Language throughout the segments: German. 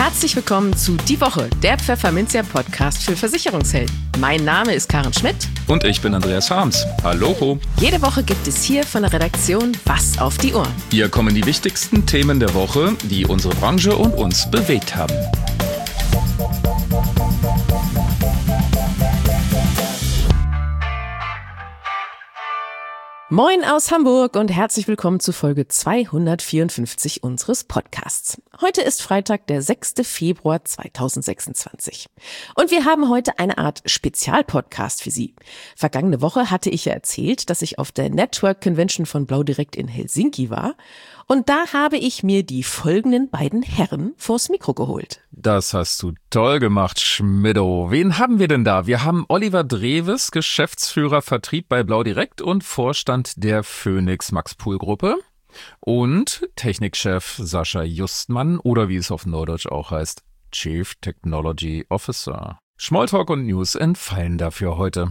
Herzlich willkommen zu Die Woche, der Pfefferminzia-Podcast für Versicherungshelden. Mein Name ist Karen Schmidt. Und ich bin Andreas Harms. Hallo. Jede Woche gibt es hier von der Redaktion was auf die Ohren. Hier kommen die wichtigsten Themen der Woche, die unsere Branche und uns bewegt haben. Moin aus Hamburg und herzlich willkommen zu Folge 254 unseres Podcasts. Heute ist Freitag, der 6. Februar 2026. Und wir haben heute eine Art Spezialpodcast für Sie. Vergangene Woche hatte ich ja erzählt, dass ich auf der Network Convention von Blau Direkt in Helsinki war. Und da habe ich mir die folgenden beiden Herren vors Mikro geholt. Das hast du toll gemacht, Schmidto. Wen haben wir denn da? Wir haben Oliver Dreves, Geschäftsführer Vertrieb bei Blau Direkt und Vorstand der Phoenix Max Pool Gruppe. Und Technikchef Sascha Justmann oder wie es auf Norddeutsch auch heißt, Chief Technology Officer. Smalltalk und News entfallen dafür heute.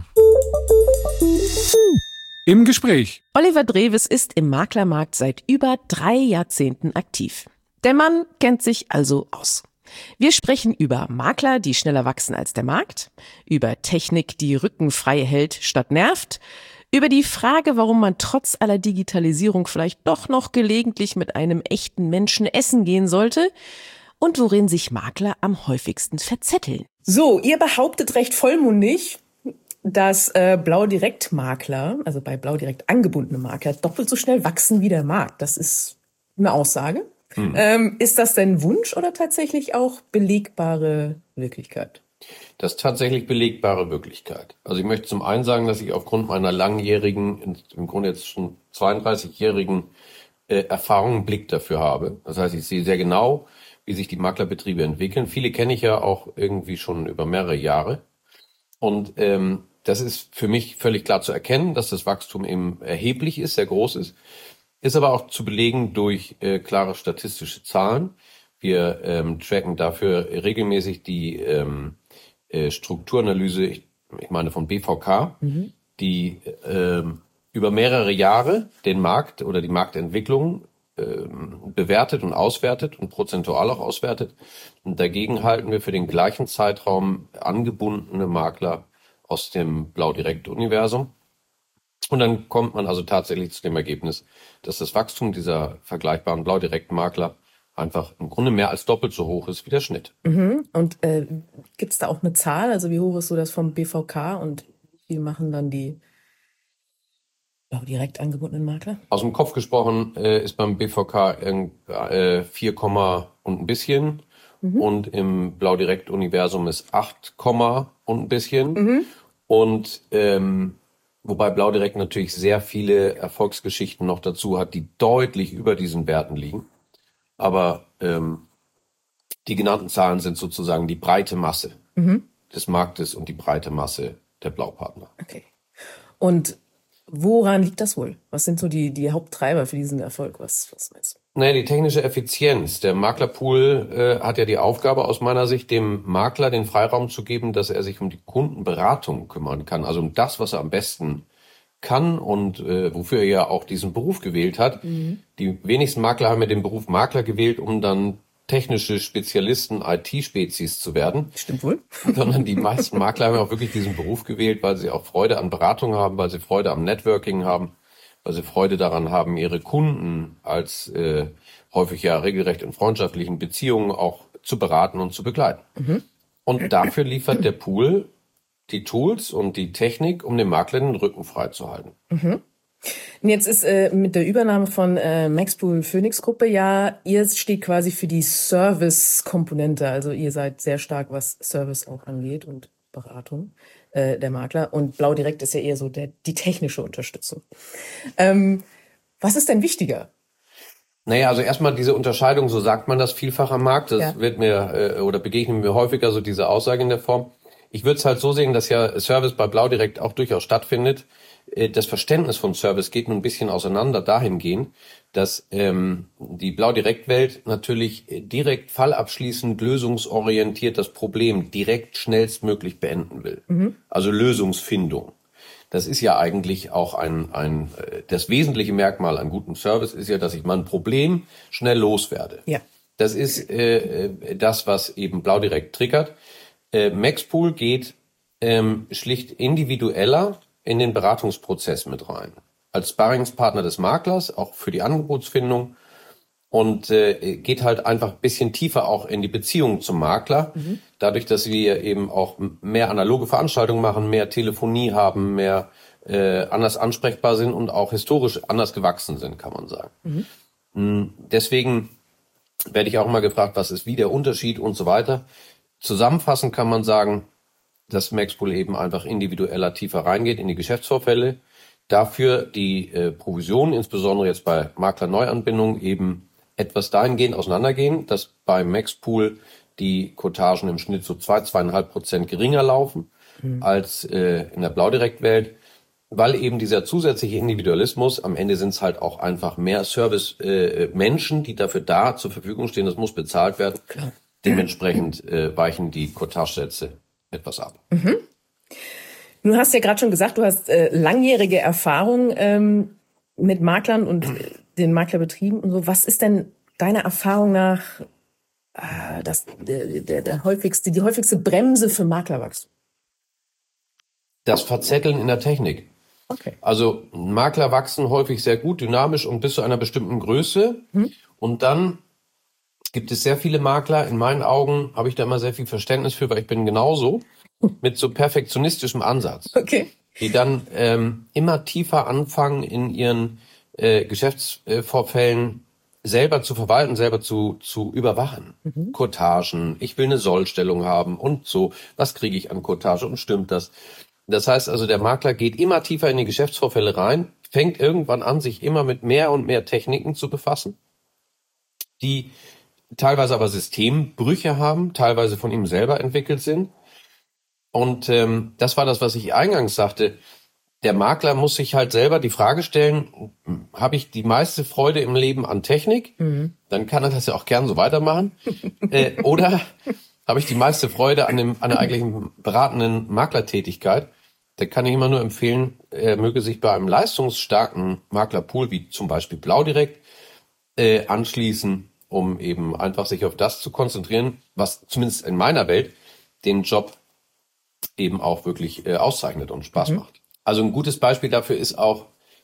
Im Gespräch. Oliver Dreves ist im Maklermarkt seit über 3 Jahrzehnten aktiv. Der Mann kennt sich also aus. Wir sprechen über Makler, die schneller wachsen als der Markt, über Technik, die Rücken frei hält statt nervt, über die Frage, warum man trotz aller Digitalisierung vielleicht doch noch gelegentlich mit einem echten Menschen essen gehen sollte und worin sich Makler am häufigsten verzetteln. So, ihr behauptet recht vollmundig, dass Blau Direkt Makler, also bei Blau Direkt angebundene Makler, doppelt so schnell wachsen wie der Markt. Das ist eine Aussage. Ist das denn Wunsch oder tatsächlich auch belegbare Wirklichkeit? Das ist tatsächlich belegbare Wirklichkeit. Also ich möchte zum einen sagen, dass ich aufgrund meiner langjährigen, im Grunde jetzt schon 32-jährigen Erfahrung einen Blick dafür habe. Das heißt, ich sehe sehr genau, wie sich die Maklerbetriebe entwickeln. Viele kenne ich ja auch irgendwie schon über mehrere Jahre. Und das ist für mich völlig klar zu erkennen, dass das Wachstum eben erheblich ist, sehr groß ist. Ist aber auch zu belegen durch klare statistische Zahlen. Wir tracken dafür regelmäßig die Strukturanalyse, ich meine von BVK, die über mehrere Jahre den Markt oder die Marktentwicklung bewertet und auswertet und prozentual auch auswertet. Und dagegen halten wir für den gleichen Zeitraum angebundene Makler aus dem Blau-Direkt-Universum. Und dann kommt man also tatsächlich zu dem Ergebnis, dass das Wachstum dieser vergleichbaren Blau-Direkt-Makler einfach im Grunde mehr als doppelt so hoch ist wie der Schnitt. Und gibt es da auch eine Zahl? Also wie hoch ist so das vom BVK und wie machen dann die Blau Direkt angebundenen Makler? Aus dem Kopf gesprochen ist beim BVK 4, und ein bisschen. Und im Blau Direkt Universum ist 8, und ein bisschen. Und wobei Blau Direkt natürlich sehr viele Erfolgsgeschichten noch dazu hat, die deutlich über diesen Werten liegen. Aber die genannten Zahlen sind sozusagen die breite Masse des Marktes und die breite Masse der Blaupartner. Okay. Und woran liegt das wohl? Was sind so die Haupttreiber für diesen Erfolg? Was meinst du? Naja, die technische Effizienz. Der Maklerpool hat ja die Aufgabe aus meiner Sicht, dem Makler den Freiraum zu geben, dass er sich um die Kundenberatung kümmern kann. Also um das, was er am besten kann und wofür er ja auch diesen Beruf gewählt hat. Die wenigsten Makler haben ja den Beruf Makler gewählt, um dann technische Spezialisten, IT-Spezies zu werden. Stimmt wohl. Sondern die meisten Makler haben ja auch wirklich diesen Beruf gewählt, weil sie auch Freude an Beratung haben, weil sie Freude am Networking haben, weil sie Freude daran haben, ihre Kunden als häufig ja regelrecht in freundschaftlichen Beziehungen auch zu beraten und zu begleiten. Und dafür liefert der Pool die Tools und die Technik, um dem Makler den Rücken frei zu halten. Und jetzt ist mit der Übernahme von Max Pool Phoenix Gruppe ja, ihr steht quasi für die Service-Komponente. Also ihr seid sehr stark, was Service auch angeht und Beratung der Makler. Und Blau Direkt ist ja eher so die technische Unterstützung. Was ist denn wichtiger? Naja, also erstmal diese Unterscheidung, so sagt man das vielfach am Markt. Das wird mir oder begegnet mir häufiger so diese Aussage in der Form. Ich würde es halt so sehen, dass ja Service bei Blau Direkt auch durchaus stattfindet. Das Verständnis von Service geht nun ein bisschen auseinander dahingehend, dass die Blau Direkt Welt natürlich direkt fallabschließend lösungsorientiert das Problem direkt schnellstmöglich beenden will. Also Lösungsfindung. Das ist ja eigentlich auch das wesentliche Merkmal an gutem Service ist ja, dass ich mein Problem schnell loswerde. Ja. Das ist das, was eben Blau direkt triggert. Maxpool geht schlicht individueller in den Beratungsprozess mit rein. Als Sparringspartner des Maklers, auch für die Angebotsfindung. Und geht halt einfach ein bisschen tiefer auch in die Beziehung zum Makler. Dadurch, dass wir eben auch mehr analoge Veranstaltungen machen, mehr Telefonie haben, mehr anders ansprechbar sind und auch historisch anders gewachsen sind, kann man sagen. Deswegen werde ich auch mal gefragt, was ist wie der Unterschied und so weiter. Zusammenfassend kann man sagen, dass Maxpool eben einfach individueller tiefer reingeht in die Geschäftsvorfälle. Dafür die Provisionen, insbesondere jetzt bei Maklerneuanbindung, eben etwas dahingehend auseinandergehen, dass bei Maxpool die Quotagen im Schnitt so 2,5% geringer laufen als in der Blaudirekt-Welt, weil eben dieser zusätzliche Individualismus, am Ende sind es halt auch einfach mehr Service-Menschen, die dafür da zur Verfügung stehen, das muss bezahlt werden. Klar. Dementsprechend weichen die Quotagesätze etwas ab. Du hast ja gerade schon gesagt, du hast langjährige Erfahrung mit Maklern und den Maklerbetrieben und so. Was ist denn deiner Erfahrung nach die häufigste Bremse für Maklerwachstum? Das Verzetteln in der Technik. Okay. Also Makler wachsen häufig sehr gut, dynamisch und bis zu einer bestimmten Größe. Und dann gibt es sehr viele Makler, in meinen Augen habe ich da immer sehr viel Verständnis für, weil ich bin genauso, mit so perfektionistischem Ansatz. Okay. Die dann immer tiefer anfangen, in ihren Geschäftsvorfällen selber zu verwalten, selber zu überwachen. Quotagen, ich will eine Sollstellung haben und so, was kriege ich an Quotage und stimmt das? Das heißt also, der Makler geht immer tiefer in die Geschäftsvorfälle rein, fängt irgendwann an, sich immer mit mehr und mehr Techniken zu befassen, die teilweise aber Systembrüche haben, teilweise von ihm selber entwickelt sind. Und das war das, was ich eingangs sagte. Der Makler muss sich halt selber die Frage stellen, habe ich die meiste Freude im Leben an Technik? Dann kann er das ja auch gern so weitermachen. Oder habe ich die meiste Freude an der eigentlichen beratenden Maklertätigkeit? Da kann ich immer nur empfehlen, er möge sich bei einem leistungsstarken Maklerpool, wie zum Beispiel Blau direkt, anschließen, um eben einfach sich auf das zu konzentrieren, was zumindest in meiner Welt den Job eben auch wirklich auszeichnet und Spaß macht. Also ein gutes Beispiel dafür ist auch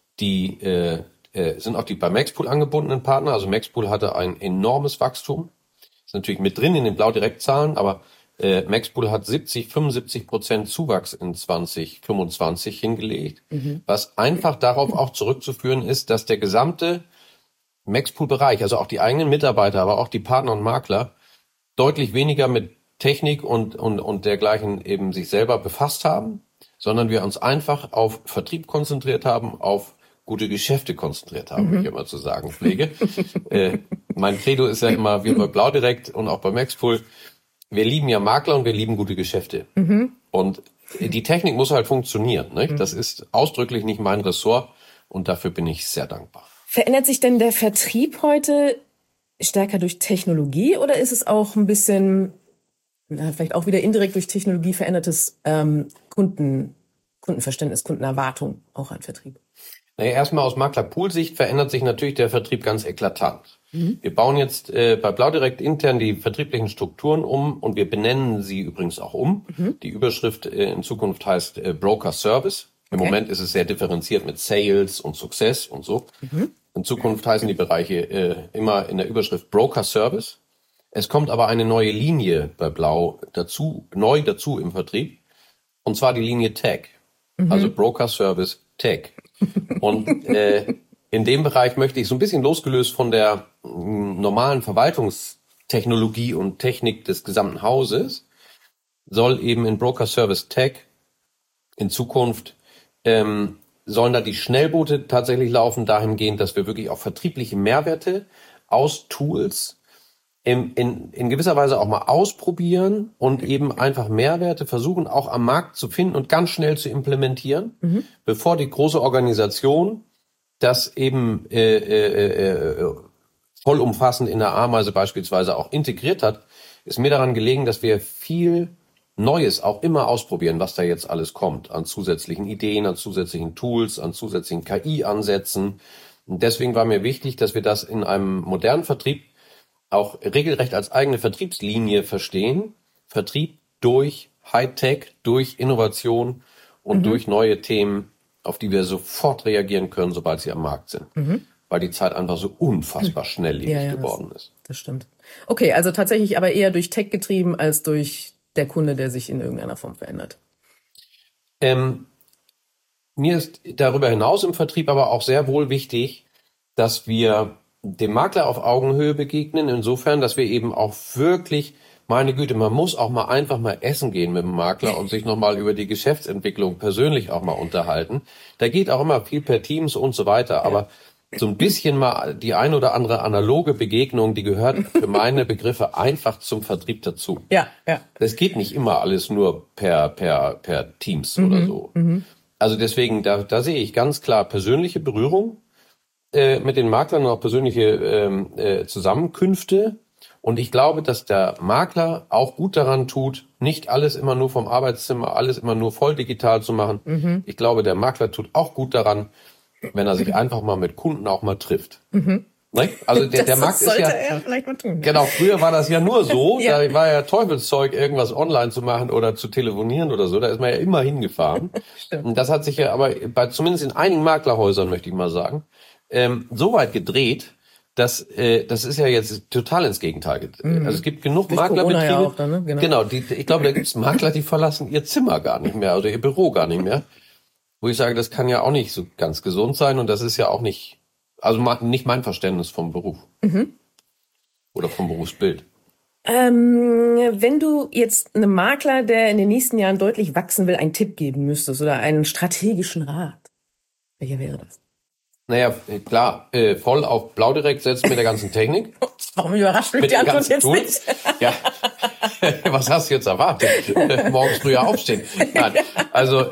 sind auch die bei Maxpool angebundenen Partner. Also Maxpool hatte ein enormes Wachstum. Ist natürlich mit drin in den Blau-Direkt-Zahlen, aber Maxpool hat 75% Zuwachs in 2025 hingelegt, was einfach darauf auch zurückzuführen ist, dass der gesamte Maxpool-Bereich, also auch die eigenen Mitarbeiter, aber auch die Partner und Makler, deutlich weniger mit Technik und dergleichen eben sich selber befasst haben, sondern wir uns einfach auf Vertrieb konzentriert haben, auf gute Geschäfte konzentriert haben, wie ich immer zu sagen pflege. Mein Credo ist ja immer, wir bei Blau direkt und auch bei Maxpool, wir lieben ja Makler und wir lieben gute Geschäfte. Und die Technik muss halt funktionieren. Nicht? Das ist ausdrücklich nicht mein Ressort und dafür bin ich sehr dankbar. Verändert sich denn der Vertrieb heute stärker durch Technologie oder ist es auch ein bisschen, vielleicht auch wieder indirekt durch Technologie verändertes Kundenverständnis, Kundenerwartung auch an Vertrieb? Naja, erstmal aus Maklerpool-Sicht verändert sich natürlich der Vertrieb ganz eklatant. Wir bauen jetzt bei Blau direkt intern die vertrieblichen Strukturen um und wir benennen sie übrigens auch um. Die Überschrift in Zukunft heißt Broker Service. Im Moment ist es sehr differenziert mit Sales und Success und so. In Zukunft heißen die Bereiche immer in der Überschrift Broker Service. Es kommt aber eine neue Linie bei Blau neu dazu im Vertrieb. Und zwar die Linie Tech. Also Broker Service Tech. Und in dem Bereich möchte ich so ein bisschen losgelöst von der normalen Verwaltungstechnologie und Technik des gesamten Hauses, soll eben in Broker Service Tech in Zukunft sollen da die Schnellboote tatsächlich laufen, dahingehend, dass wir wirklich auch vertriebliche Mehrwerte aus Tools in gewisser Weise auch mal ausprobieren und eben einfach Mehrwerte versuchen, auch am Markt zu finden und ganz schnell zu implementieren, bevor die große Organisation das eben vollumfassend in der Ameise beispielsweise auch integriert hat, ist mir daran gelegen, dass wir viel Neues auch immer ausprobieren, was da jetzt alles kommt, an zusätzlichen Ideen, an zusätzlichen Tools, an zusätzlichen KI-Ansätzen. Und deswegen war mir wichtig, dass wir das in einem modernen Vertrieb auch regelrecht als eigene Vertriebslinie verstehen. Vertrieb durch Hightech, durch Innovation und durch neue Themen, auf die wir sofort reagieren können, sobald sie am Markt sind. Weil die Zeit einfach so unfassbar schnelllebig geworden ist. Das stimmt. Okay, also tatsächlich aber eher durch Tech getrieben als durch der Kunde, der sich in irgendeiner Form verändert. Mir ist darüber hinaus im Vertrieb aber auch sehr wohl wichtig, dass wir dem Makler auf Augenhöhe begegnen, insofern, dass wir eben auch wirklich, meine Güte, man muss auch mal einfach mal essen gehen mit dem Makler und sich nochmal über die Geschäftsentwicklung persönlich auch mal unterhalten. Da geht auch immer viel per Teams und so weiter, aber so ein bisschen mal die ein oder andere analoge Begegnung, die gehört für meine Begriffe einfach zum Vertrieb dazu. Ja, ja. Das geht nicht immer alles nur per Teams oder so. Also deswegen, da sehe ich ganz klar persönliche Berührung mit den Maklern und auch persönliche Zusammenkünfte. Und ich glaube, dass der Makler auch gut daran tut, nicht alles immer nur vom Arbeitszimmer, alles immer nur voll digital zu machen. Ich glaube, der Makler tut auch gut daran, wenn er sich einfach mal mit Kunden auch mal trifft. Ne? Also der Markt ist ja, er vielleicht mal tun. Genau, früher war das ja nur so, da war ja Teufelszeug, irgendwas online zu machen oder zu telefonieren oder so, da ist man ja immer hingefahren. Und das hat sich ja aber zumindest in einigen Maklerhäusern, möchte ich mal sagen, so weit gedreht, das ist ja jetzt total ins Gegenteil. Also es gibt genug Durch Maklerbetriebe. Corona ja auch dann, ne? Genau. Ich glaube, da gibt es Makler, die verlassen ihr Zimmer gar nicht mehr oder ihr Büro gar nicht mehr. Wo ich sage, das kann ja auch nicht so ganz gesund sein und das ist ja auch nicht, also nicht mein Verständnis vom Beruf. Oder vom Berufsbild. Wenn du jetzt einem Makler, der in den nächsten Jahren deutlich wachsen will, einen Tipp geben müsstest oder einen strategischen Rat, welcher wäre das? Naja, klar, voll auf Blau direkt setzen mit der ganzen Technik. Warum überrascht mich die Antwort jetzt nicht? Ja, was hast du jetzt erwartet? Morgens früher aufstehen. Nein, also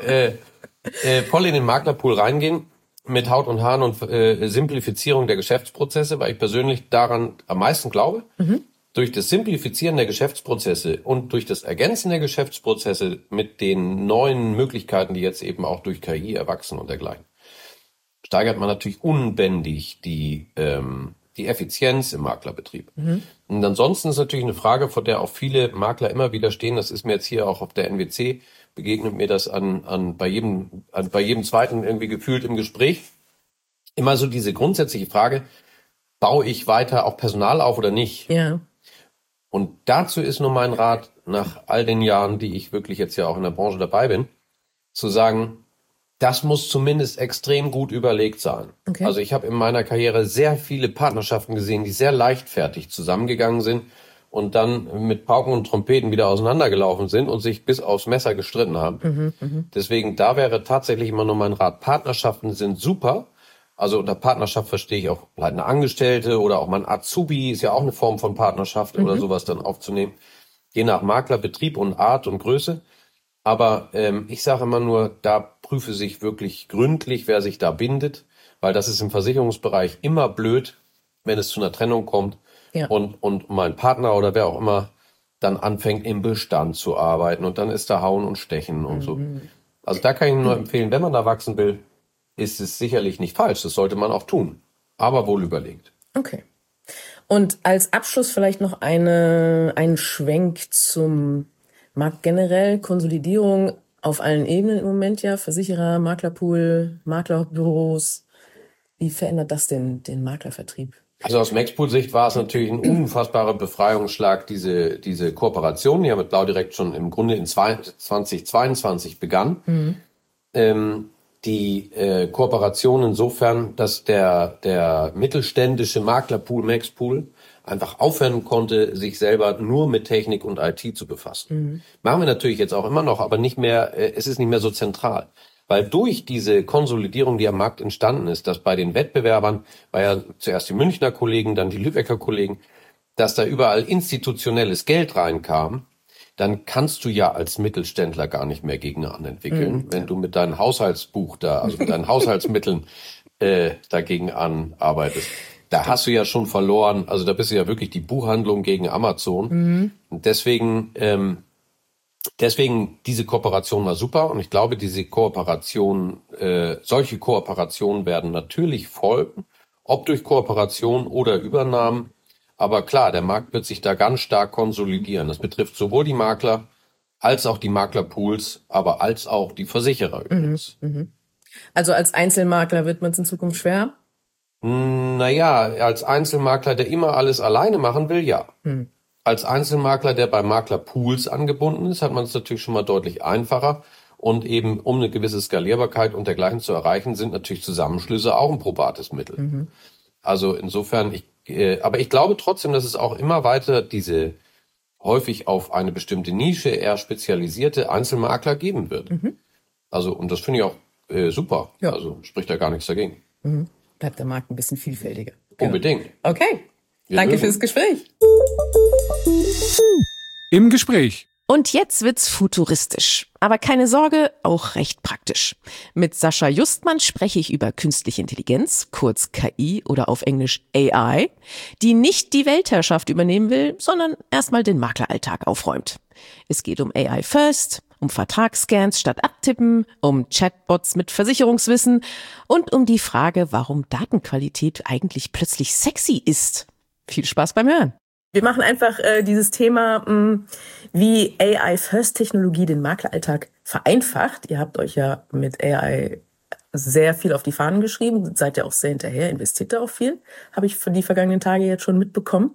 voll in den Maklerpool reingehen mit Haut und Haaren und Simplifizierung der Geschäftsprozesse, weil ich persönlich daran am meisten glaube. Durch das Simplifizieren der Geschäftsprozesse und durch das Ergänzen der Geschäftsprozesse mit den neuen Möglichkeiten, die jetzt eben auch durch KI erwachsen und dergleichen, steigert man natürlich unbändig die Effizienz im Maklerbetrieb. Und ansonsten ist natürlich eine Frage, vor der auch viele Makler immer wieder stehen. Das ist mir jetzt hier auch auf der NWC, begegnet mir das bei jedem zweiten irgendwie gefühlt im Gespräch. Immer so diese grundsätzliche Frage, baue ich weiter auch Personal auf oder nicht? Ja. Und dazu ist nur mein Rat, nach all den Jahren, die ich wirklich jetzt ja auch in der Branche dabei bin, zu sagen, das muss zumindest extrem gut überlegt sein. Okay. Also ich habe in meiner Karriere sehr viele Partnerschaften gesehen, die sehr leichtfertig zusammengegangen sind und dann mit Pauken und Trompeten wieder auseinandergelaufen sind und sich bis aufs Messer gestritten haben. Deswegen, da wäre tatsächlich immer nur mein Rat, Partnerschaften sind super. Also unter Partnerschaft verstehe ich auch leitende Angestellte oder auch mein Azubi ist ja auch eine Form von Partnerschaft oder sowas dann aufzunehmen. Je nach Maklerbetrieb und Art und Größe. Aber ich sage immer nur, da prüfe sich wirklich gründlich, wer sich da bindet, weil das ist im Versicherungsbereich immer blöd, wenn es zu einer Trennung kommt und mein Partner oder wer auch immer dann anfängt im Bestand zu arbeiten und dann ist da Hauen und Stechen und so. Also da kann ich nur empfehlen, wenn man da wachsen will, ist es sicherlich nicht falsch, das sollte man auch tun, aber wohl überlegt. Okay. Und als Abschluss vielleicht noch einen Schwenk zum Markt generell, Konsolidierung auf allen Ebenen im Moment ja, Versicherer, Maklerpool, Maklerbüros. Wie verändert das denn den Maklervertrieb? Also aus Maxpool-Sicht war es natürlich ein unfassbarer Befreiungsschlag, diese Kooperation, die ja mit Blau direkt schon im Grunde in 2022 begann. Die Kooperation insofern, dass der mittelständische Maklerpool, Maxpool, einfach aufhören konnte, sich selber nur mit Technik und IT zu befassen. Machen wir natürlich jetzt auch immer noch, aber nicht mehr, es ist nicht mehr so zentral. Weil durch diese Konsolidierung, die am Markt entstanden ist, dass bei den Wettbewerbern, war ja zuerst die Münchner Kollegen, dann die Lübecker Kollegen, dass da überall institutionelles Geld reinkam, dann kannst du ja als Mittelständler gar nicht mehr Gegner anentwickeln, wenn du mit deinem Haushaltsbuch also mit deinen Haushaltsmitteln dagegen anarbeitest. Da hast du ja schon verloren, also da bist du ja wirklich die Buchhandlung gegen Amazon. Und deswegen diese Kooperation war super und ich glaube, solche Kooperationen werden natürlich folgen, ob durch Kooperation oder Übernahmen. Aber klar, der Markt wird sich da ganz stark konsolidieren. Das betrifft sowohl die Makler als auch die Maklerpools, aber als auch die Versicherer übrigens. Also als Einzelmakler wird man es in Zukunft schwer? Naja, als Einzelmakler, der immer alles alleine machen will, ja. Als Einzelmakler, der bei Maklerpools angebunden ist, hat man es natürlich schon mal deutlich einfacher. Und eben, um eine gewisse Skalierbarkeit und dergleichen zu erreichen, sind natürlich Zusammenschlüsse auch ein probates Mittel. Also insofern, aber ich glaube trotzdem, dass es auch immer weiter diese häufig auf eine bestimmte Nische eher spezialisierte Einzelmakler geben wird. Also, und das finde ich auch super. Ja. Also spricht da gar nichts dagegen. Bleibt der Markt ein bisschen vielfältiger. Unbedingt. Okay, Wir danke mögen. fürs Gespräch. Im Gespräch. Und jetzt wird's futuristisch. Aber keine Sorge, auch recht praktisch. Mit Sascha Justmann spreche ich über künstliche Intelligenz, kurz KI oder auf Englisch AI, die nicht die Weltherrschaft übernehmen will, sondern erstmal den Makleralltag aufräumt. Es geht um AI First, um Vertragsscans statt Abtippen, um Chatbots mit Versicherungswissen und um die Frage, warum Datenqualität eigentlich plötzlich sexy ist. Viel Spaß beim Hören. Wir machen einfach dieses Thema, wie AI-First-Technologie den Makleralltag vereinfacht. Ihr habt euch ja mit AI sehr viel auf die Fahnen geschrieben, seid ja auch sehr hinterher, investiert da auch viel, habe ich für die vergangenen Tage jetzt schon mitbekommen.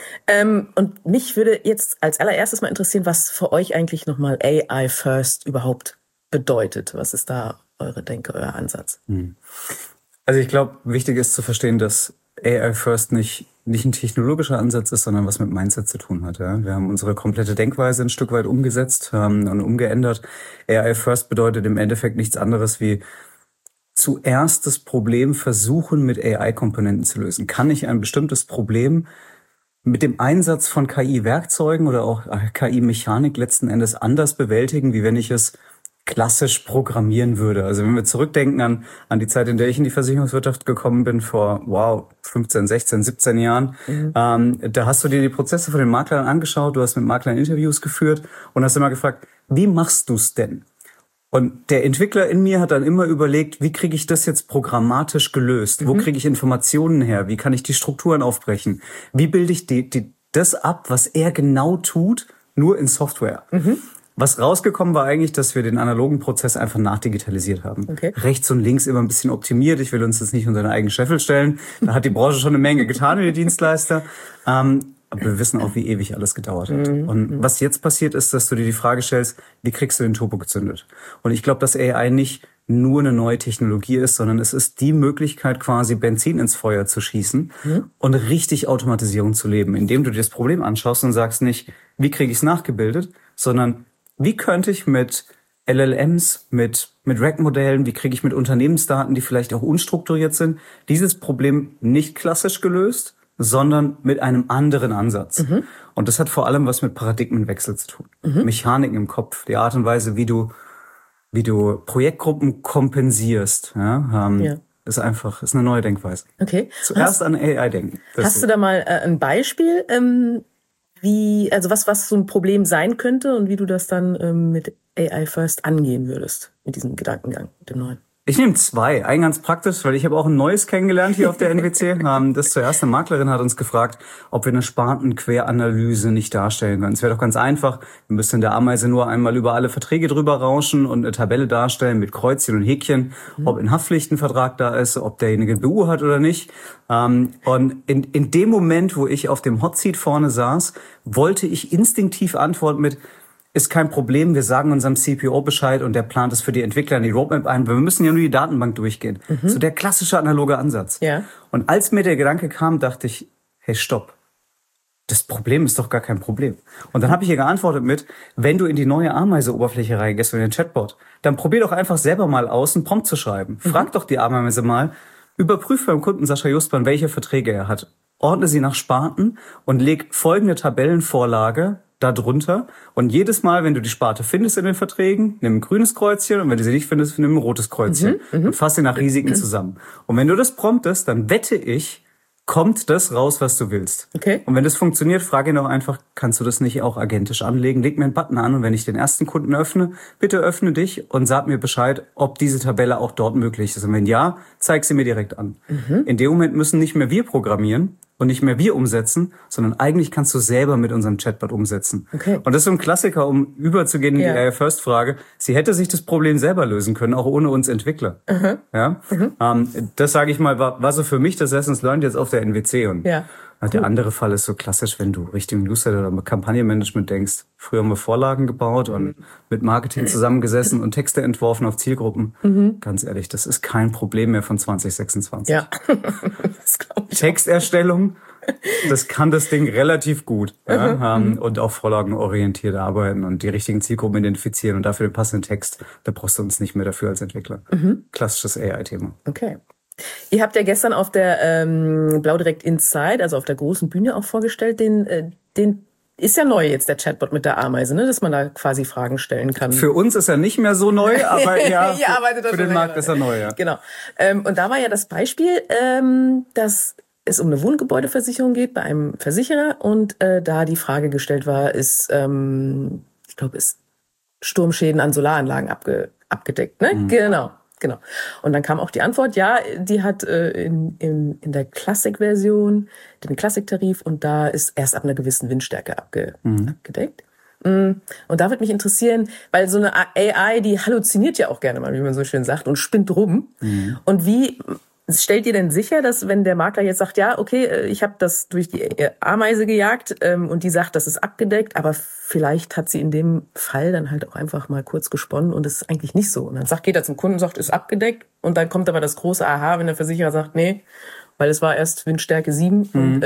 Und mich würde jetzt als allererstes mal interessieren, was für euch eigentlich nochmal AI-First überhaupt bedeutet. Was ist da eure Denke, euer Ansatz? Also ich glaube, wichtig ist zu verstehen, dass AI First nicht ein technologischer Ansatz ist, sondern was mit Mindset zu tun hat. Ja? Wir haben unsere komplette Denkweise ein Stück weit umgesetzt und umgeändert. AI First bedeutet im Endeffekt nichts anderes wie zuerst das Problem versuchen, mit AI-Komponenten zu lösen. Kann ich ein bestimmtes Problem mit dem Einsatz von KI-Werkzeugen oder auch KI-Mechanik letzten Endes anders bewältigen, wie wenn ich es klassisch programmieren würde? Also wenn wir zurückdenken an die Zeit, in der ich in die Versicherungswirtschaft gekommen bin, vor 15, 16, 17 Jahren, da hast du dir die Prozesse von den Maklern angeschaut, du hast mit Maklern Interviews geführt und hast immer gefragt, wie machst du's denn? Und der Entwickler in mir hat dann immer überlegt, wie kriege ich das jetzt programmatisch gelöst? Wo kriege ich Informationen her? Wie kann ich die Strukturen aufbrechen? Wie bilde ich das ab, was er genau tut, nur in Software? Was rausgekommen war eigentlich, dass wir den analogen Prozess einfach nachdigitalisiert haben. Okay. Rechts und links immer ein bisschen optimiert. Ich will uns jetzt nicht unter den eigenen Scheffel stellen. Da hat die Branche schon eine Menge getan, die Dienstleister. Aber wir wissen auch, wie ewig alles gedauert hat. Und was jetzt passiert ist, dass du dir die Frage stellst, wie kriegst du den Turbo gezündet? Und ich glaube, dass AI nicht nur eine neue Technologie ist, sondern es ist die Möglichkeit, quasi Benzin ins Feuer zu schießen und richtig Automatisierung zu leben, indem du dir das Problem anschaust und sagst nicht, wie kriege ich es nachgebildet, sondern wie könnte ich mit LLMs, mit RAG-Modellen, wie kriege ich mit Unternehmensdaten, die vielleicht auch unstrukturiert sind, dieses Problem nicht klassisch gelöst, sondern mit einem anderen Ansatz. Und das hat vor allem was mit Paradigmenwechsel zu tun. Mechaniken im Kopf, die Art und Weise, wie du Projektgruppen kompensierst, ist eine neue Denkweise. Okay. Zuerst an AI denken. Hast du da mal ein Beispiel, was so ein Problem sein könnte und wie du das dann mit AI First angehen würdest, mit diesem Gedankengang, mit dem neuen? Ich nehme zwei. Einen ganz praktisch, weil ich habe auch ein neues kennengelernt hier auf der NWC. Das zuerst eine Maklerin hat uns gefragt, ob wir eine Spartenqueranalyse nicht darstellen können. Es wäre doch ganz einfach. Wir müssen in der Ameise nur einmal über alle Verträge drüber rauschen und eine Tabelle darstellen mit Kreuzchen und Häkchen, ob ein Haftpflichtenvertrag da ist, ob derjenige ein BU hat oder nicht. Und in dem Moment, wo ich auf dem Hotseat vorne saß, wollte ich instinktiv antworten mit: Ist kein Problem, wir sagen unserem CPO Bescheid und der plant es für die Entwickler in die Roadmap ein. Wir müssen ja nur die Datenbank durchgehen. So der klassische analoge Ansatz. Ja. Und als mir der Gedanke kam, dachte ich, hey, stopp. Das Problem ist doch gar kein Problem. Und dann habe ich ihr geantwortet mit, wenn du in die neue Ameise-Oberfläche reingehst, in den Chatbot, dann probier doch einfach selber mal aus, einen Prompt zu schreiben. Frag doch die Ameise mal, überprüf beim Kunden Sascha Justmann, welche Verträge er hat. Ordne sie nach Sparten und leg folgende Tabellenvorlage darunter. Und jedes Mal, wenn du die Sparte findest in den Verträgen, nimm ein grünes Kreuzchen und wenn du sie nicht findest, nimm ein rotes Kreuzchen und fass sie nach Risiken zusammen. Und wenn du das promptest, dann wette ich, kommt das raus, was du willst. Okay. Und wenn das funktioniert, frage ihn auch einfach, kannst du das nicht auch agentisch anlegen? Leg mir einen Button an und wenn ich den ersten Kunden öffne, bitte öffne dich und sag mir Bescheid, ob diese Tabelle auch dort möglich ist. Und wenn ja, zeig sie mir direkt an. In dem Moment müssen nicht mehr wir programmieren, und nicht mehr wir umsetzen, sondern eigentlich kannst du selber mit unserem Chatbot umsetzen. Okay. Und das ist so ein Klassiker, um überzugehen in die AI-First-Frage. Sie hätte sich das Problem selber lösen können, auch ohne uns Entwickler. Ja? Das, sage ich mal, war so für mich das Lessons Learned jetzt auf der NWC. Und der andere Fall ist so klassisch, wenn du Richtung Newsletter oder Kampagnenmanagement denkst. Früher haben wir Vorlagen gebaut und mit Marketing zusammengesessen und Texte entworfen auf Zielgruppen. Ganz ehrlich, das ist kein Problem mehr von 2026. Ja, das glaube ich. Texterstellung, das kann das Ding relativ gut. Und auch vorlagenorientiert arbeiten und die richtigen Zielgruppen identifizieren und dafür den passenden Text. Da brauchst du uns nicht mehr dafür als Entwickler. Klassisches AI-Thema. Okay. Ihr habt ja gestern auf der Blau Direkt Inside, also auf der großen Bühne auch vorgestellt, den ist ja neu jetzt, der Chatbot mit der Ameise, ne, dass man da quasi Fragen stellen kann. Für uns ist er nicht mehr so neu, aber ja, für den Markt ist er neu, ja. Genau. Und da war ja das Beispiel, dass es um eine Wohngebäudeversicherung geht bei einem Versicherer und da die Frage gestellt war, ist Sturmschäden an Solaranlagen abgedeckt, ne? Genau. Und dann kam auch die Antwort, ja, die hat in der Classic-Version den Classic-Tarif und da ist erst ab einer gewissen Windstärke abgedeckt. Und da würde mich interessieren, weil so eine AI, die halluziniert ja auch gerne mal, wie man so schön sagt, und spinnt rum. Und wie stellt ihr denn sicher, dass wenn der Makler jetzt sagt, ja, okay, ich habe das durch die Ameise gejagt und die sagt, das ist abgedeckt, aber vielleicht hat sie in dem Fall dann halt auch einfach mal kurz gesponnen und es ist eigentlich nicht so. Und dann geht er zum Kunden und sagt, ist abgedeckt und dann kommt aber das große Aha, wenn der Versicherer sagt, nee, weil es war erst Windstärke 7. Und,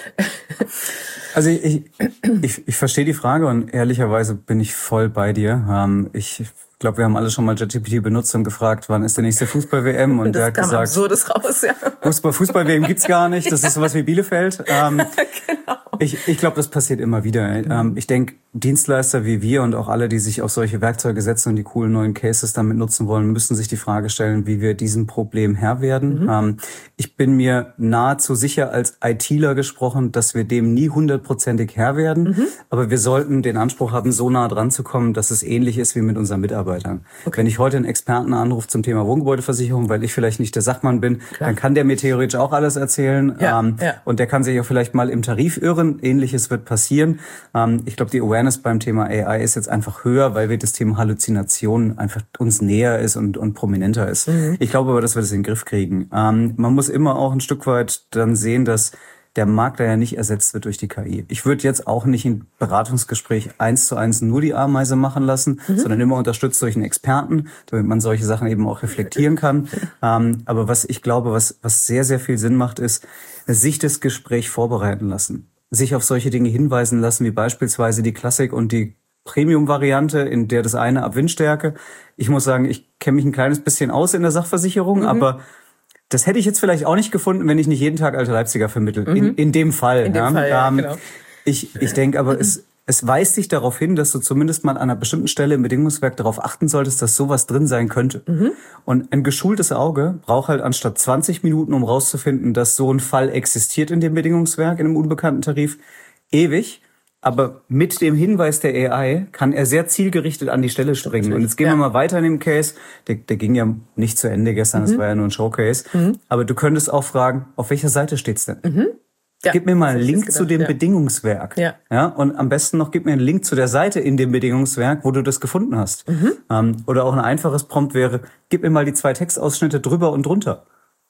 Also ich verstehe die Frage und ehrlicherweise bin ich voll bei dir. Ich glaube, wir haben alle schon mal ChatGPT benutzt und gefragt, wann ist der nächste Fußball-WM? Und der hat gesagt, Absurdes raus, ja. Fußball-WM gibt's gar nicht. Das ist sowas wie Bielefeld. Genau. Ich glaube, das passiert immer wieder. Ich denke, Dienstleister wie wir und auch alle, die sich auf solche Werkzeuge setzen und die coolen neuen Cases damit nutzen wollen, müssen sich die Frage stellen, wie wir diesem Problem Herr werden. Ich bin mir nahezu sicher als ITler gesprochen, dass wir dem nie 100%ig Herr werden. Aber wir sollten den Anspruch haben, so nah dran zu kommen, dass es ähnlich ist wie mit unseren Mitarbeitern. Okay. Wenn ich heute einen Experten anrufe zum Thema Wohngebäudeversicherung, weil ich vielleicht nicht der Sachmann bin, dann kann der mir theoretisch auch alles erzählen. Und der kann sich auch vielleicht mal im Tarif irren. Ähnliches wird passieren. Ich glaube, die Awareness beim Thema AI ist jetzt einfach höher, weil wir das Thema Halluzination einfach uns näher ist und prominenter ist. Ich glaube aber, dass wir das in den Griff kriegen. Man muss immer auch ein Stück weit dann sehen, dass der Markt da ja nicht ersetzt wird durch die KI. Ich würde jetzt auch nicht im Beratungsgespräch 1:1 nur die Ameise machen lassen, sondern immer unterstützt durch einen Experten, damit man solche Sachen eben auch reflektieren kann. Aber was ich glaube, was sehr, sehr viel Sinn macht, ist, sich das Gespräch vorbereiten lassen. Sich auf solche Dinge hinweisen lassen, wie beispielsweise die Klassik und die Premium-Variante, in der das eine ab Windstärke. Ich muss sagen, ich kenne mich ein kleines bisschen aus in der Sachversicherung, aber das hätte ich jetzt vielleicht auch nicht gefunden, wenn ich nicht jeden Tag alte Leipziger vermittle. In dem Fall. In dem Fall, ja, genau. Ich denke aber, es weist dich darauf hin, dass du zumindest mal an einer bestimmten Stelle im Bedingungswerk darauf achten solltest, dass sowas drin sein könnte. Und ein geschultes Auge braucht halt anstatt 20 Minuten, um rauszufinden, dass so ein Fall existiert in dem Bedingungswerk, in einem unbekannten Tarif, ewig. Aber mit dem Hinweis der AI kann er sehr zielgerichtet an die Stelle springen. Und jetzt gehen wir mal weiter in dem Case. Der ging ja nicht zu Ende gestern, das war ja nur ein Showcase. Aber du könntest auch fragen, auf welcher Seite steht's denn? Ja, gib mir mal einen Link zu dem Bedingungswerk. Ja, und am besten noch gib mir einen Link zu der Seite in dem Bedingungswerk, wo du das gefunden hast. Oder auch ein einfaches Prompt wäre, gib mir mal die 2 Textausschnitte drüber und drunter.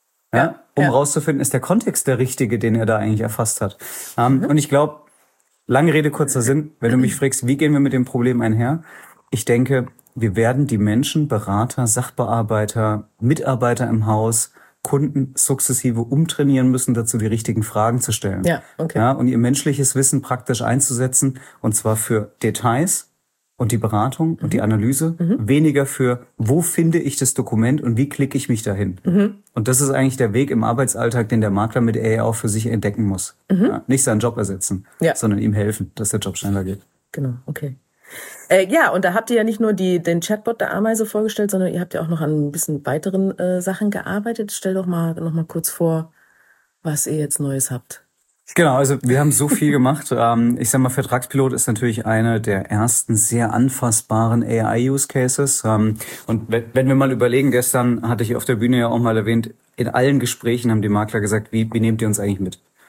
Um rauszufinden, ist der Kontext der richtige, den er da eigentlich erfasst hat. Und ich glaube, lange Rede, kurzer Sinn, wenn du mich fragst, wie gehen wir mit dem Problem einher? Ich denke, wir werden die Menschen, Berater, Sachbearbeiter, Mitarbeiter im Haus, Kunden sukzessive umtrainieren müssen, dazu die richtigen Fragen zu stellen. Und ihr menschliches Wissen praktisch einzusetzen, und zwar für Details und die Beratung und die Analyse, weniger für, wo finde ich das Dokument und wie klicke ich mich dahin. Und das ist eigentlich der Weg im Arbeitsalltag, den der Makler mit AI auch für sich entdecken muss. Nicht seinen Job ersetzen, sondern ihm helfen, dass der Job schneller geht. Genau, okay. Und da habt ihr ja nicht nur den Chatbot der Ameise vorgestellt, sondern ihr habt ja auch noch an ein bisschen weiteren Sachen gearbeitet. Stell doch mal noch mal kurz vor, was ihr jetzt Neues habt. Genau, also wir haben so viel gemacht. Ich sag mal, Vertragspilot ist natürlich eine der ersten sehr anfassbaren AI-Use-Cases. Und wenn wir mal überlegen, gestern hatte ich auf der Bühne ja auch mal erwähnt, in allen Gesprächen haben die Makler gesagt, wie nehmt ihr uns eigentlich mit?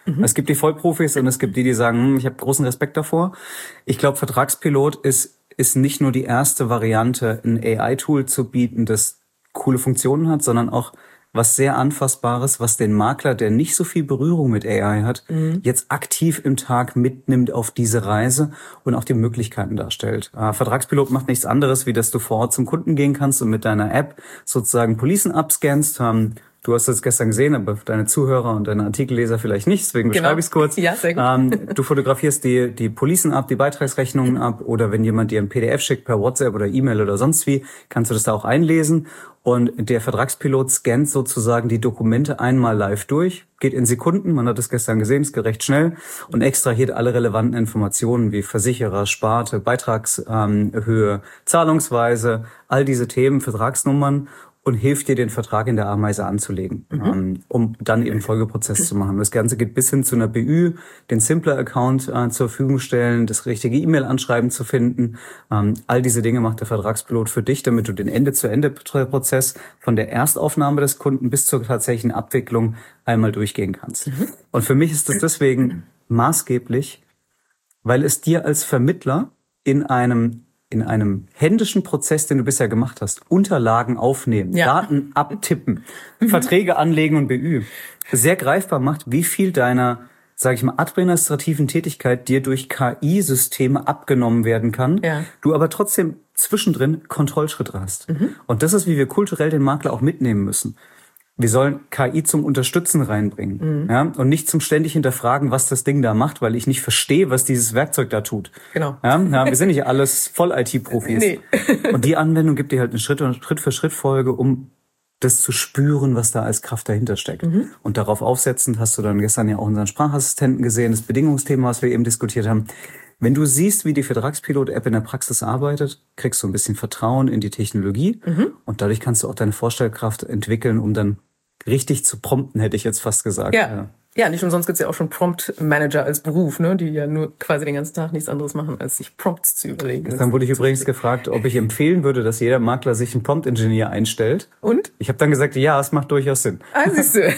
Es gibt die Vollprofis und es gibt die sagen, ich habe großen Respekt davor. Ich glaube, Vertragspilot ist nicht nur die erste Variante, ein AI-Tool zu bieten, das coole Funktionen hat, sondern auch was sehr Anfassbares, was den Makler, der nicht so viel Berührung mit AI hat, jetzt aktiv im Tag mitnimmt auf diese Reise und auch die Möglichkeiten darstellt. Vertragspilot macht nichts anderes, wie dass du vor Ort zum Kunden gehen kannst und mit deiner App sozusagen Policen abscannst. Du hast es gestern gesehen, aber deine Zuhörer und deine Artikelleser vielleicht nicht, deswegen beschreibe ich es kurz. Ja, sehr gut. Du fotografierst die Policen ab, die Beitragsrechnungen ab, oder wenn jemand dir ein PDF schickt per WhatsApp oder E-Mail oder sonst wie, kannst du das da auch einlesen. Und der Vertragspilot scannt sozusagen die Dokumente einmal live durch, geht in Sekunden, man hat es gestern gesehen, ist recht schnell, und extrahiert alle relevanten Informationen wie Versicherer, Sparte, Beitragshöhe, Zahlungsweise, all diese Themen, Vertragsnummern, und hilft dir, den Vertrag in der Ameise anzulegen, um dann eben Folgeprozess zu machen. Das Ganze geht bis hin zu einer BÜ, den Simpler-Account zur Verfügung stellen, das richtige E-Mail-Anschreiben zu finden. All diese Dinge macht der Vertragspilot für dich, damit du den Ende-zu-Ende-Prozess von der Erstaufnahme des Kunden bis zur tatsächlichen Abwicklung einmal durchgehen kannst. Und für mich ist das deswegen maßgeblich, weil es dir als Vermittler in einem händischen Prozess, den du bisher gemacht hast, Unterlagen aufnehmen, Daten abtippen, Verträge anlegen und BÜ, sehr greifbar macht, wie viel deiner, sage ich mal, administrativen Tätigkeit dir durch KI-Systeme abgenommen werden kann, du aber trotzdem zwischendrin Kontrollschritte hast. Und das ist, wie wir kulturell den Makler auch mitnehmen müssen. Wir sollen KI zum Unterstützen reinbringen, und nicht zum ständig hinterfragen, was das Ding da macht, weil ich nicht verstehe, was dieses Werkzeug da tut. Genau. Wir sind nicht alles Voll-IT-Profis. Nee. Und die Anwendung gibt dir halt eine Schritt-für-Schritt-Folge, um das zu spüren, was da als Kraft dahinter steckt. Und darauf aufsetzend hast du dann gestern ja auch unseren Sprachassistenten gesehen, das Bedingungsthema, was wir eben diskutiert haben. Wenn du siehst, wie die Vertragspilot-App in der Praxis arbeitet, kriegst du ein bisschen Vertrauen in die Technologie, und dadurch kannst du auch deine Vorstellkraft entwickeln, um dann richtig zu prompten, hätte ich jetzt fast gesagt. Ja, nicht umsonst gibt's ja auch schon Prompt-Manager als Beruf, ne, die ja nur quasi den ganzen Tag nichts anderes machen, als sich Prompts zu überlegen. Dann wurde ich übrigens gefragt, ob ich empfehlen würde, dass jeder Makler sich einen Prompt-Ingenieur einstellt. Und? Ich habe dann gesagt, ja, es macht durchaus Sinn. Siehst du.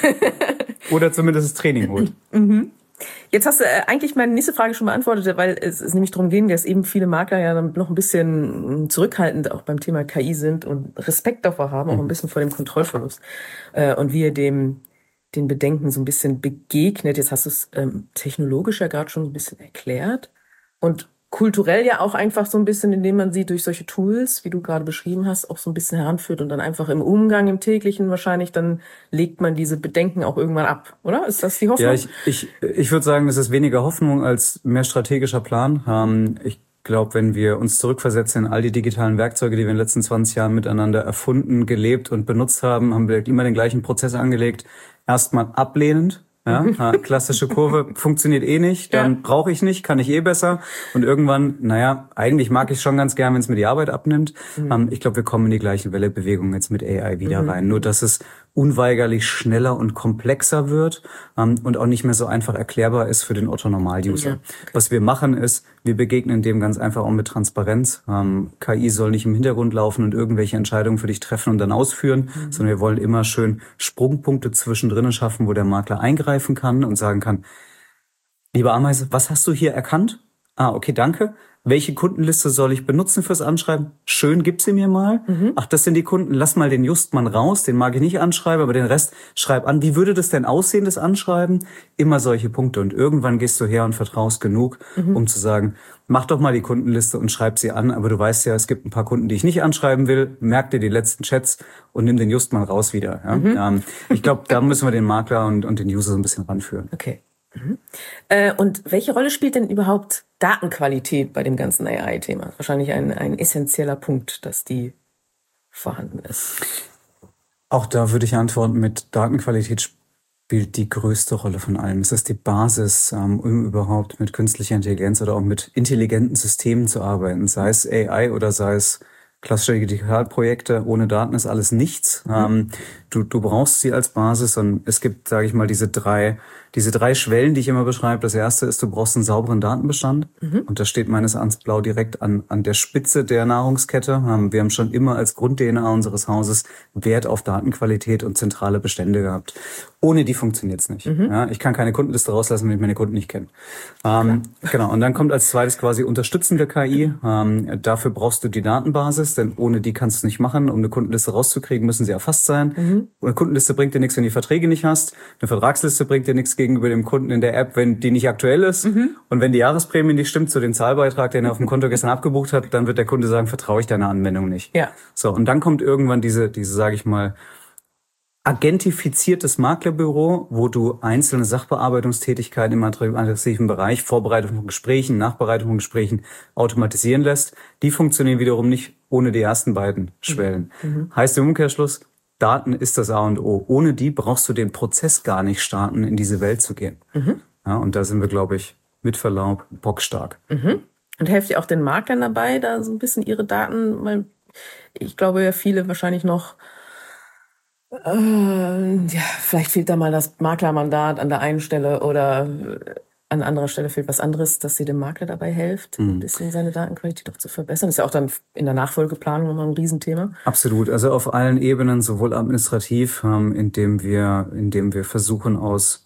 Oder zumindest das Training holt. Jetzt hast du eigentlich meine nächste Frage schon beantwortet, weil es nämlich darum ging, dass eben viele Makler ja dann noch ein bisschen zurückhaltend auch beim Thema KI sind und Respekt davor haben, auch ein bisschen vor dem Kontrollverlust. Und wie ihr den Bedenken so ein bisschen begegnet. Jetzt hast du es technologisch ja gerade schon ein bisschen erklärt. Und kulturell ja auch einfach so ein bisschen, indem man sie durch solche Tools, wie du gerade beschrieben hast, auch so ein bisschen heranführt und dann einfach im Umgang, im täglichen wahrscheinlich, dann legt man diese Bedenken auch irgendwann ab, oder? Ist das die Hoffnung? Ja, ich würde sagen, es ist weniger Hoffnung als mehr strategischer Plan. Ich glaube, wenn wir uns zurückversetzen in all die digitalen Werkzeuge, die wir in den letzten 20 Jahren miteinander erfunden, gelebt und benutzt haben, haben wir immer den gleichen Prozess angelegt. Erstmal ablehnend. Klassische Kurve, funktioniert eh nicht, dann brauche ich nicht, kann ich eh besser. Und irgendwann, eigentlich mag ich schon ganz gern, wenn es mir die Arbeit abnimmt. Ich glaube, wir kommen in die gleiche Wellebewegung jetzt mit AI wieder rein. Nur, dass es unweigerlich schneller und komplexer wird und auch nicht mehr so einfach erklärbar ist für den Otto-Normal-User. Was wir machen ist, wir begegnen dem ganz einfach auch mit Transparenz. KI soll nicht im Hintergrund laufen und irgendwelche Entscheidungen für dich treffen und dann ausführen, sondern wir wollen immer schön Sprungpunkte zwischendrin schaffen, wo der Makler eingreifen kann und sagen kann, lieber Ameise, was hast du hier erkannt? Okay, danke. Welche Kundenliste soll ich benutzen fürs Anschreiben? Schön, gib sie mir mal. Ach, das sind die Kunden. Lass mal den Justmann raus. Den mag ich nicht anschreiben, aber den Rest schreib an. Wie würde das denn aussehen, das Anschreiben? Immer solche Punkte. Und irgendwann gehst du her und vertraust genug, um zu sagen, mach doch mal die Kundenliste und schreib sie an. Aber du weißt ja, es gibt ein paar Kunden, die ich nicht anschreiben will. Merk dir die letzten Chats und nimm den Justmann raus wieder. Ich glaube, da müssen wir den Makler und den User so ein bisschen ranführen. Okay. Und welche Rolle spielt denn überhaupt Datenqualität bei dem ganzen AI-Thema? Wahrscheinlich ein essentieller Punkt, dass die vorhanden ist. Auch da würde ich antworten mit Datenqualität spielt die größte Rolle von allem. Es ist die Basis, um überhaupt mit künstlicher Intelligenz oder auch mit intelligenten Systemen zu arbeiten. Sei es AI oder sei es klassische Digitalprojekte. Ohne Daten ist alles nichts. Du brauchst sie als Basis und es gibt, sage ich mal, diese drei diese 3 Schwellen, die ich immer beschreibe. Das erste ist, du brauchst einen sauberen Datenbestand. Und das steht meines Erachtens Blau direkt an der Spitze der Nahrungskette. Wir haben schon immer als Grund-DNA unseres Hauses Wert auf Datenqualität und zentrale Bestände gehabt. Ohne die funktioniert's nicht. Ja, ich kann keine Kundenliste rauslassen, wenn ich meine Kunden nicht kenne. Genau. Und dann kommt als zweites quasi unterstützende KI. Dafür brauchst du die Datenbasis, denn ohne die kannst du es nicht machen. Um eine Kundenliste rauszukriegen, müssen sie erfasst sein. Eine Kundenliste bringt dir nichts, wenn du die Verträge nicht hast. Eine Vertragsliste bringt dir nichts gegenüber dem Kunden in der App, wenn die nicht aktuell ist. Und wenn die Jahresprämie nicht stimmt zu dem Zahlbeitrag, den er auf dem Konto gestern abgebucht hat, dann wird der Kunde sagen, vertraue ich deiner Anwendung nicht. Ja. So, und dann kommt irgendwann diese, sage ich mal, agentifiziertes Maklerbüro, wo du einzelne Sachbearbeitungstätigkeiten im administrativen Bereich, Vorbereitung von Gesprächen, Nachbereitung von Gesprächen automatisieren lässt. Die funktionieren wiederum nicht ohne die ersten beiden Schwellen. Heißt im Umkehrschluss, Daten ist das A und O. Ohne die brauchst du den Prozess gar nicht starten, in diese Welt zu gehen. Ja, und da sind wir, glaube ich, mit Verlaub bockstark. Und helft ihr auch den Maklern dabei, da so ein bisschen ihre Daten, weil ich glaube ja viele wahrscheinlich noch vielleicht fehlt da mal das Maklermandat an der einen Stelle oder an anderer Stelle fehlt was anderes, dass sie dem Makler dabei hilft, ein bisschen seine Datenqualität auch zu verbessern. Das ist ja auch dann in der Nachfolgeplanung nochmal ein Riesenthema. Absolut. Also auf allen Ebenen, sowohl administrativ, indem wir versuchen aus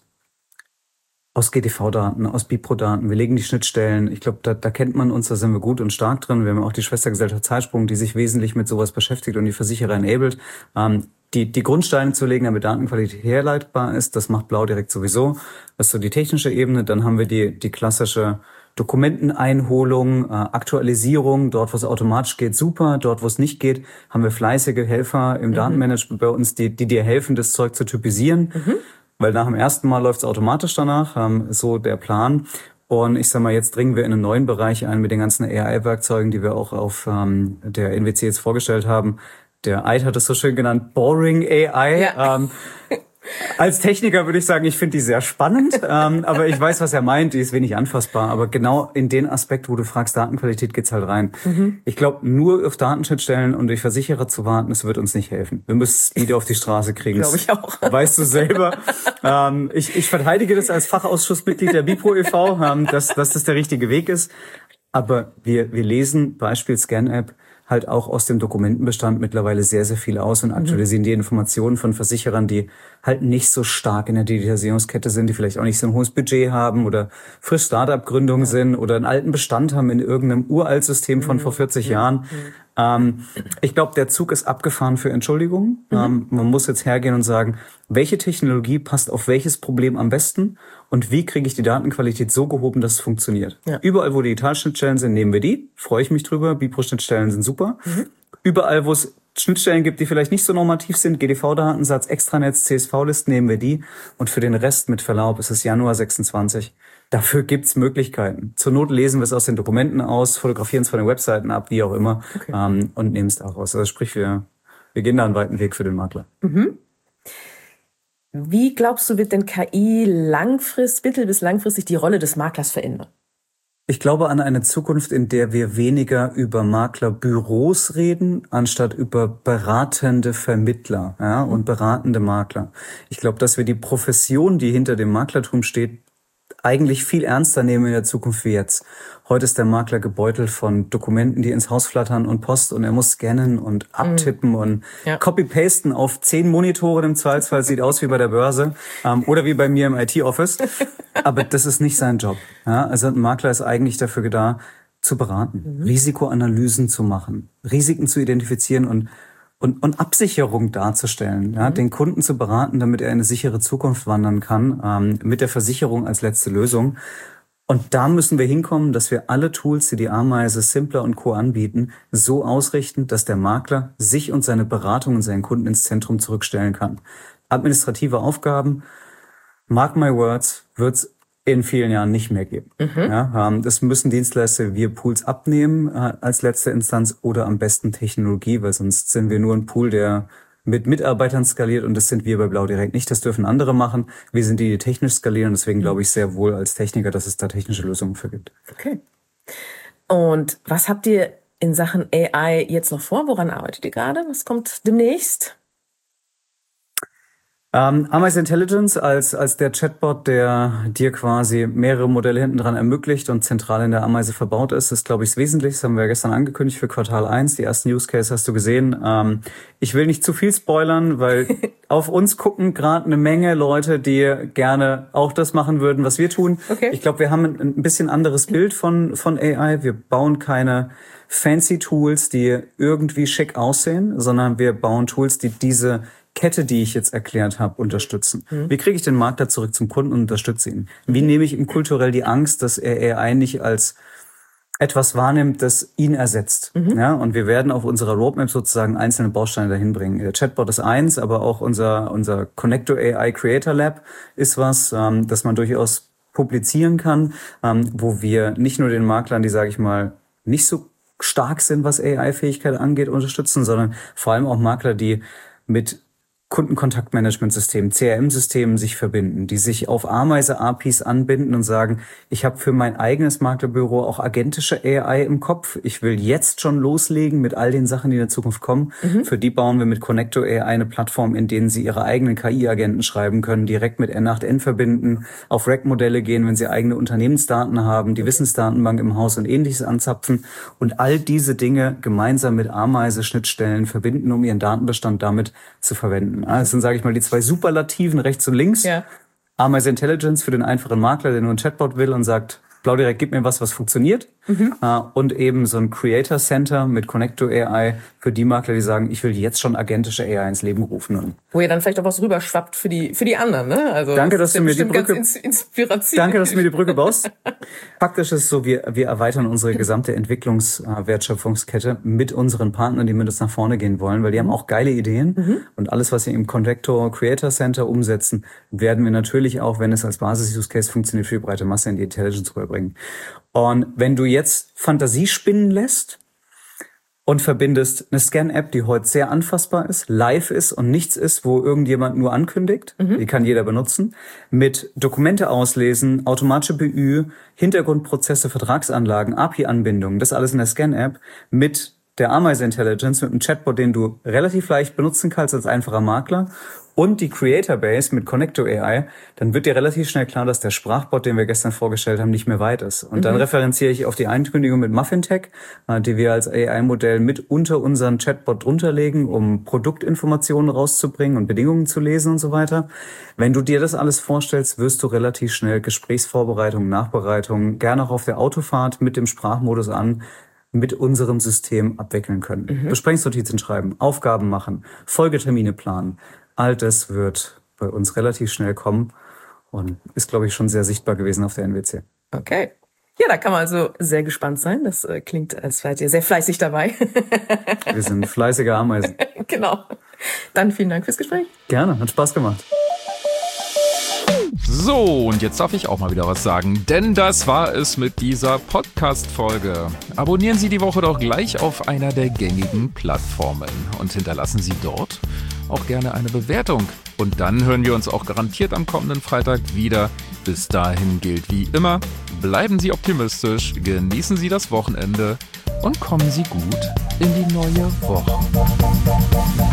GDV-Daten, aus Bipro-Daten. Wir legen die Schnittstellen. Ich glaube, da kennt man uns, da sind wir gut und stark drin. Wir haben auch die Schwestergesellschaft Zeitsprung, die sich wesentlich mit sowas beschäftigt und die Versicherer enabled. Die Grundsteine zu legen, damit Datenqualität herleitbar ist, das macht Blau direkt sowieso. Das ist so die technische Ebene. Dann haben wir die klassische Dokumenteneinholung, Aktualisierung. Dort, wo es automatisch geht, super. Dort, wo es nicht geht, haben wir fleißige Helfer im Datenmanagement bei uns, die dir helfen, das Zeug zu typisieren. Weil nach dem ersten Mal läuft es automatisch danach, so der Plan. Und ich sag mal, jetzt dringen wir in einen neuen Bereich ein mit den ganzen AI-Werkzeugen, die wir auch auf der NWC jetzt vorgestellt haben. Der Eid hat es so schön genannt, Boring AI. Ja. Als Techniker würde ich sagen, ich finde die sehr spannend, aber ich weiß, was er meint, die ist wenig anfassbar. Aber genau in den Aspekt, wo du fragst, Datenqualität, geht's halt rein. Ich glaube, nur auf Datenschnittstellen und durch Versicherer zu warten, das wird uns nicht helfen. Wir müssen Speed auf die Straße kriegen. Glaube ich auch. Weißt du selber. Ich verteidige das als Fachausschussmitglied der Bipro e.V., dass das der richtige Weg ist. Aber wir lesen Beispiel Scan-App halt auch aus dem Dokumentenbestand mittlerweile sehr, sehr viel aus und aktualisieren die Informationen von Versicherern, die halt nicht so stark in der Digitalisierungskette sind, die vielleicht auch nicht so ein hohes Budget haben oder frisch Start-up-Gründung sind oder einen alten Bestand haben in irgendeinem Uraltsystem von vor 40 Jahren. Ich glaube, der Zug ist abgefahren für Entschuldigungen. Man muss jetzt hergehen und sagen, welche Technologie passt auf welches Problem am besten und wie kriege ich die Datenqualität so gehoben, dass es funktioniert. Ja. Überall, wo Digitalschnittstellen sind, nehmen wir die. Freue ich mich drüber. Bipro-Schnittstellen sind super. Überall, wo es Schnittstellen gibt, die vielleicht nicht so normativ sind, GDV-Datensatz, Extranetz, CSV-Listen, nehmen wir die. Und für den Rest, mit Verlaub, ist es Januar 26. Dafür gibt's Möglichkeiten. Zur Not lesen wir es aus den Dokumenten aus, fotografieren es von den Webseiten ab, wie auch immer, und nehmen es daraus. Also sprich, wir gehen da einen weiten Weg für den Makler. Wie glaubst du, wird denn KI mittel- bis langfristig die Rolle des Maklers verändern? Ich glaube an eine Zukunft, in der wir weniger über Maklerbüros reden, anstatt über beratende Vermittler, und beratende Makler. Ich glaube, dass wir die Profession, die hinter dem Maklertum steht, eigentlich viel ernster nehmen in der Zukunft wie jetzt. Heute ist der Makler gebeutelt von Dokumenten, die ins Haus flattern und Post und er muss scannen und abtippen und copy-pasten auf 10 Monitoren im Zweifelsfall. Sieht aus wie bei der Börse oder wie bei mir im IT-Office. Aber das ist nicht sein Job. Ja? Also ein Makler ist eigentlich dafür da, zu beraten, Risikoanalysen zu machen, Risiken zu identifizieren und Absicherung darzustellen, den Kunden zu beraten, damit er in eine sichere Zukunft wandern kann, mit der Versicherung als letzte Lösung. Und da müssen wir hinkommen, dass wir alle Tools, die Ameise, Simpler und Co. anbieten, so ausrichten, dass der Makler sich und seine Beratung und seinen Kunden ins Zentrum zurückstellen kann. Administrative Aufgaben, mark my words, wird's in vielen Jahren nicht mehr geben. Das müssen Dienstleister wie Pools abnehmen als letzte Instanz oder am besten Technologie, weil sonst sind wir nur ein Pool, der mit Mitarbeitern skaliert und das sind wir bei Blau direkt nicht. Das dürfen andere machen. Wir sind die technisch skalieren und deswegen glaube ich sehr wohl als Techniker, dass es da technische Lösungen für gibt. Okay. Und was habt ihr in Sachen AI jetzt noch vor? Woran arbeitet ihr gerade? Was kommt demnächst? Ameise Intelligence als der Chatbot, der dir quasi mehrere Modelle hinten dran ermöglicht und zentral in der Ameise verbaut ist, glaube ich, das Wesentliche. Das haben wir gestern angekündigt für Quartal 1. Die ersten Use Case hast du gesehen. Ich will nicht zu viel spoilern, weil auf uns gucken gerade eine Menge Leute, die gerne auch das machen würden, was wir tun. Okay. Ich glaube, wir haben ein bisschen anderes Bild von AI. Wir bauen keine fancy Tools, die irgendwie schick aussehen, sondern wir bauen Tools, die diese Kette, die ich jetzt erklärt habe, unterstützen. Wie kriege ich den Makler zurück zum Kunden und unterstütze ihn? Wie nehme ich ihm kulturell die Angst, dass er AI nicht als etwas wahrnimmt, das ihn ersetzt? Ja, und wir werden auf unserer Roadmap sozusagen einzelne Bausteine dahin bringen. Der Chatbot ist eins, aber auch unser Connector AI Creator Lab ist was, das man durchaus publizieren kann, wo wir nicht nur den Maklern, die, sage ich mal, nicht so stark sind, was AI-Fähigkeit angeht, unterstützen, sondern vor allem auch Makler, die mit Kundenkontaktmanagementsystemen, CRM-Systemen sich verbinden, die sich auf Ameise-APIs anbinden und sagen, ich habe für mein eigenes Maklerbüro auch agentische AI im Kopf. Ich will jetzt schon loslegen mit all den Sachen, die in der Zukunft kommen. Für die bauen wir mit Connector AI eine Plattform, in denen sie ihre eigenen KI-Agenten schreiben können, direkt mit N8N verbinden, auf RAG-Modelle gehen, wenn sie eigene Unternehmensdaten haben, die Wissensdatenbank im Haus und Ähnliches anzapfen und all diese Dinge gemeinsam mit Ameise-Schnittstellen verbinden, um ihren Datenbestand damit zu verwenden. Das sind, sage ich mal, die zwei Superlativen rechts und links. Ja. Ameise Intelligence für den einfachen Makler, der nur ein Chatbot will und sagt, BlauDirekt, gib mir was funktioniert. Und eben so ein Creator Center mit Connector AI für die Makler, die sagen, ich will jetzt schon agentische AI ins Leben rufen. Wo ihr dann vielleicht auch was rüberschwappt für die anderen, ne? Also danke, dass du mir die Brücke, Inspiration. Danke, dass du mir die Brücke baust. Faktisch ist es so, wir erweitern unsere gesamte Entwicklungswertschöpfungskette mit unseren Partnern, die mit uns nach vorne gehen wollen, weil die haben auch geile Ideen. Und alles, was wir im Connector Creator Center umsetzen, werden wir natürlich auch, wenn es als Basis-Use-Case funktioniert, für die breite Masse in die Intelligence rüberbringen. Und wenn du jetzt Fantasie spinnen lässt und verbindest eine Scan-App, die heute sehr anfassbar ist, live ist und nichts ist, wo irgendjemand nur ankündigt, die kann jeder benutzen, mit Dokumente auslesen, automatische BÜ, Hintergrundprozesse, Vertragsanlagen, API-Anbindungen, das alles in der Scan-App mit der Ameise Intelligence, mit einem Chatbot, den du relativ leicht benutzen kannst als einfacher Makler und die Creator Base mit Connector AI, dann wird dir relativ schnell klar, dass der Sprachbot, den wir gestern vorgestellt haben, nicht mehr weit ist. Und dann referenziere ich auf die Ankündigung mit MuffinTech, die wir als AI-Modell mit unter unseren Chatbot drunter legen, um Produktinformationen rauszubringen und Bedingungen zu lesen und so weiter. Wenn du dir das alles vorstellst, wirst du relativ schnell Gesprächsvorbereitung, Nachbereitung, gerne auch auf der Autofahrt mit dem Sprachmodus an, mit unserem System abwickeln können. Besprechungsnotizen schreiben, Aufgaben machen, Folgetermine planen. All das wird bei uns relativ schnell kommen und ist, glaube ich, schon sehr sichtbar gewesen auf der NWC. Okay. Ja, da kann man also sehr gespannt sein. Das klingt, als seid ihr sehr fleißig dabei. Wir sind fleißige Ameisen. Genau. Dann vielen Dank fürs Gespräch. Gerne, hat Spaß gemacht. So, und jetzt darf ich auch mal wieder was sagen, denn das war es mit dieser Podcast-Folge. Abonnieren Sie die Woche doch gleich auf einer der gängigen Plattformen und hinterlassen Sie dort auch gerne eine Bewertung. Und dann hören wir uns auch garantiert am kommenden Freitag wieder. Bis dahin gilt wie immer, bleiben Sie optimistisch, genießen Sie das Wochenende und kommen Sie gut in die neue Woche.